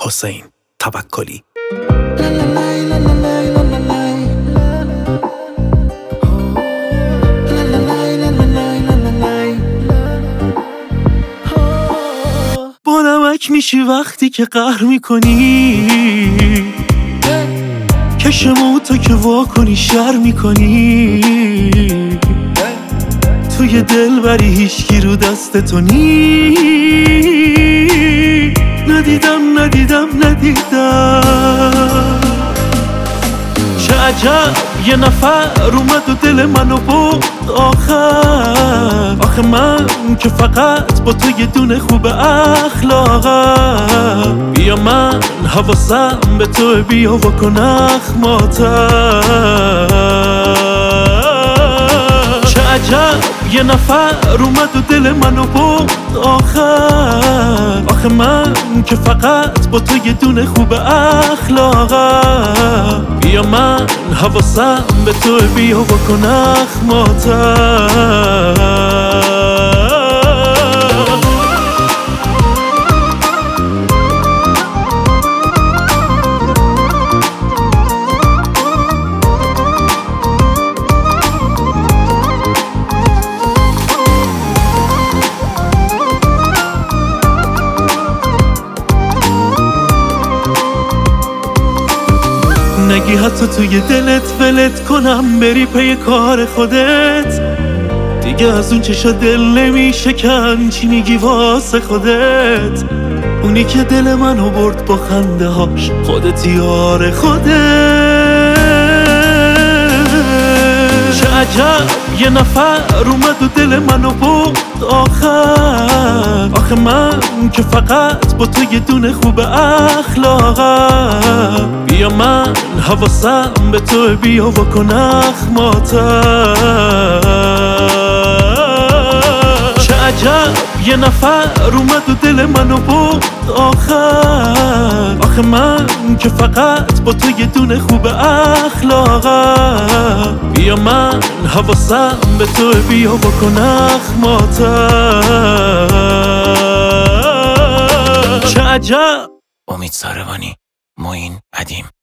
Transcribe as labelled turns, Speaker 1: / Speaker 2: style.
Speaker 1: حسین توکلی. با نمک میشی وقتی که قهر میکنی، کشمو تو که وا کنی شر میکنی، توی دل بری هیچکی رو دست تو نی. ندیدم چه عجب یه نفر اومد و دل منو برد آخه من که فقط با تو یه دونه خوب اخلاقم. بیا من حواسم به تو، بیا وکن اخماتم. چه عجب یه نفر اومد و دل منو برد آخه من که فقط با تو یه دونه خوب اخلاقم. بیا من حواسم به تو، بیا وکن اخماتم. نگی حتی توی دلت ولت کنم بری پی کار خودت، دیگه از اون چشا دل نمیشکن. چی میگی واسه خودت؟ اونی که دل منو برد با خنده هاش، خودت یار خودت. چه عجب یه نفر اومد و دل منو برد آخه من که فقط با تو یه دونه خوب اخلاقم. بیا من حواسم به تو، بیا وکن اخماتم. چه عجب یه نفر اومد و دل منو برد آخه من که فقط با تو یه دونه خوب اخلاقم. بیا من حواسم به تو، بیا وکن اخماتم. چه عجب.
Speaker 2: امید ساروانی، معین ادیم.